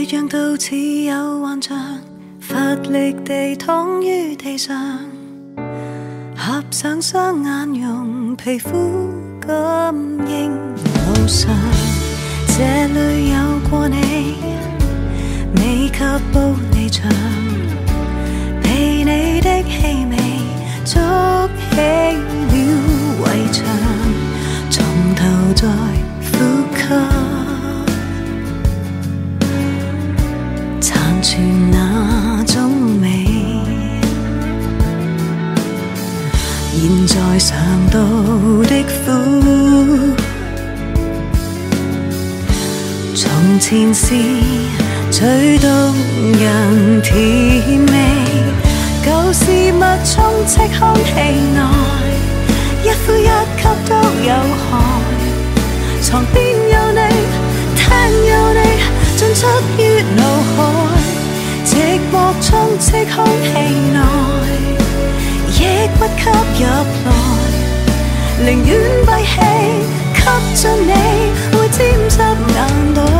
倔强到似有幻象，乏力地躺于地上，合上雙眼，用皮膚感應路上，這裏有過你，未及步離場，被你的氣味築起了圍牆，從頭再呼吸，殘存那種美。現在嘗到的苦，從前是最動人甜味，舊事物充斥空氣內，一呼一吸都有害。床邊有你，廳有你，進出於腦海，寂寞充斥空氣內。亦不吸入來，寧願閉氣，吸進你會沾濕眼袋。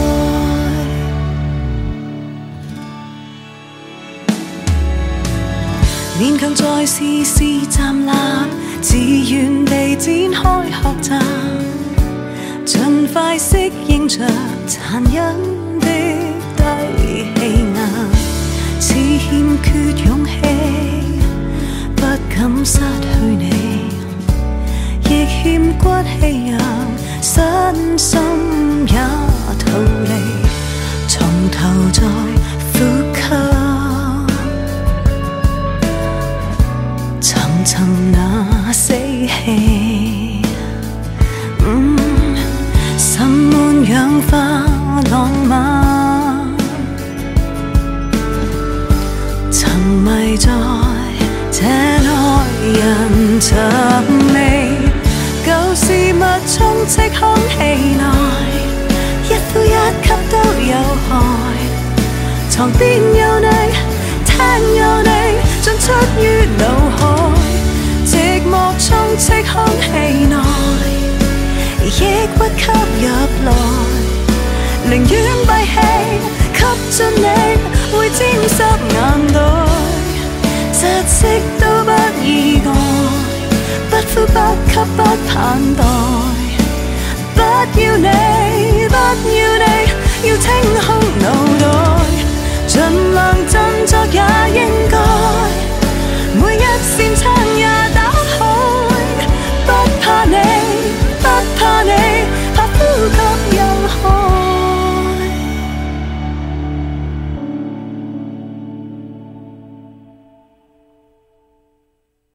勉強再試試站立，自願地展開學習，盡快適應着殘忍的低氣壓，似欠缺勇氣。不敢失去你，亦欠骨氣讓身心也逃離，從頭再呼吸，層層那死氣，滲滿氧化浪漫，沉迷在這愛人尋味，舊事物充斥空氣內，一呼一吸都有害。床邊有你，廳有你，進出於腦海，寂寞充斥空氣內，亦不吸入來，寧願閉氣，吸進你會沾濕眼袋。窒息都不意外，不呼不吸不盼待，不要你，不要